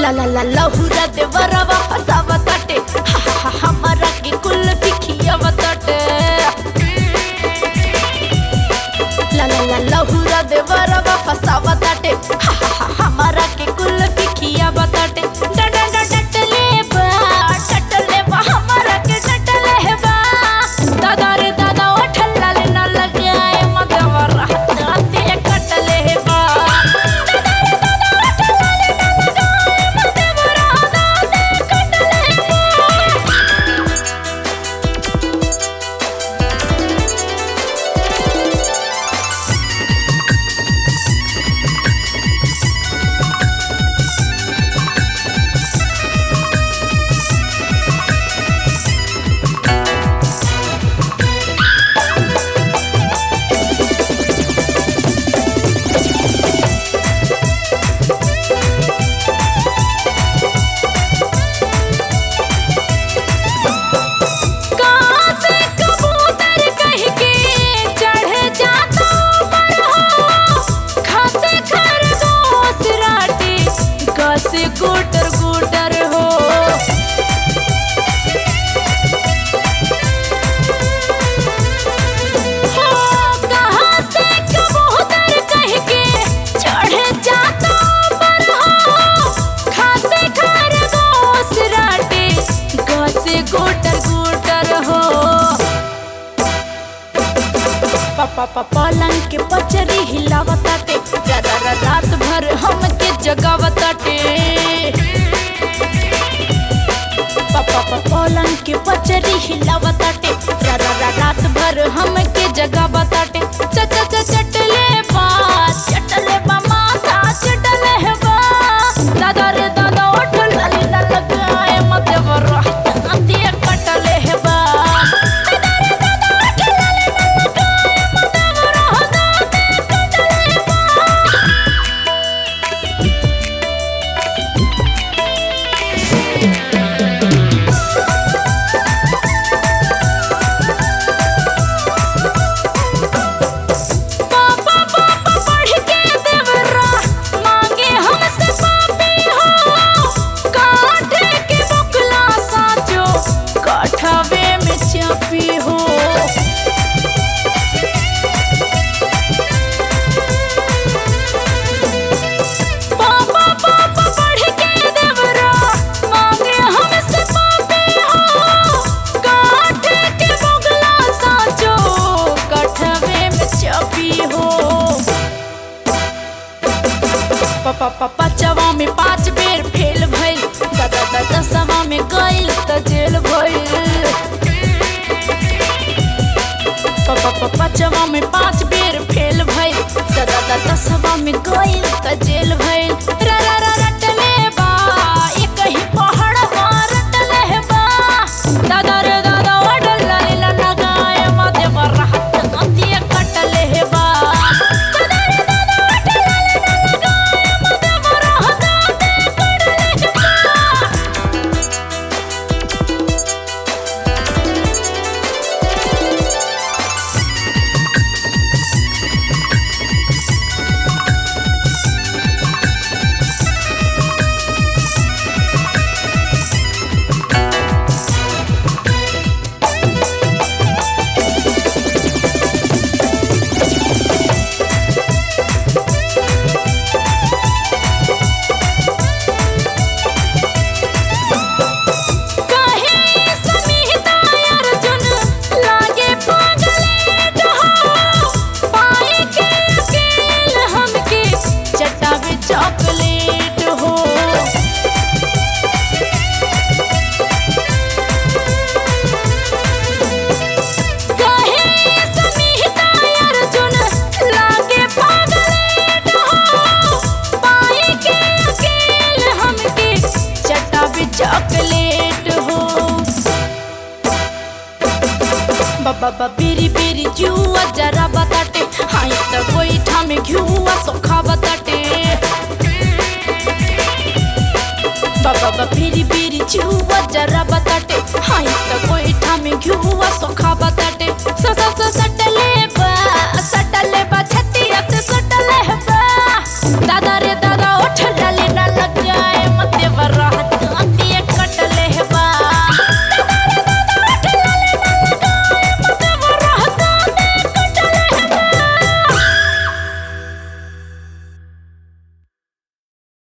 ला लहुरा देवरवा फसावताटे हमारा के कुल बिखियावताटे ला लहुरा देवरवा फसावताटे हमारा के कुल बिखियावताटे डटले बा हमारा के डटले बा दादा रे दादा ओठला ले ना लगाए मदवरा दाते कटले बा गुटर गुटर हो कहाँ से कबूतर कह के चढ़ जाता पर हो खासे खरगोश राटे गासे गुटर गुटर हो पापा पलंग के पचरी हिलावताटे रात भर हमके जगावताटे पापा पलंग के पचरी हिलावताटे रात भर हमके जगावताटे चटले बा माथा चटले बा दादा रे दादा ओठला ले ना लगाए मदवरा दाते कटले बा हो पापा पढ़ के देवरा मांगे हमसे पापी हो काठे के बगला साचो कठवे में छपी हो पापा चवा में 5 बेर फेल भइल दादा दसवा में गइल त जेल भइल पचवा में 5 बेर फेल भइल दादा दसवा में गइल त जेल भइल रटले बा एक ही पहाड़ रटले बा दादा रे दादा ओठला ले ना लगाए मदवरा दाते कटले बा दादा रे दादा ओठला ले ना लगाए मदवरा दाते कटले बा चॉकलेट हो कहे समीता अर्जुन लागे पागलेट हो पाए के अकेल हमके चटावे चॉकलेट हो बाबा बेरी बेरी जुआ जरा बताटे हाँ त गोईठा में घुआ सोखा बताटे बाबा बेरी बेरी जुआ जरा बताटे हाँ त गोईठा में घुआ सोखा बताटे सटले बा छतिया से सटले बा दादा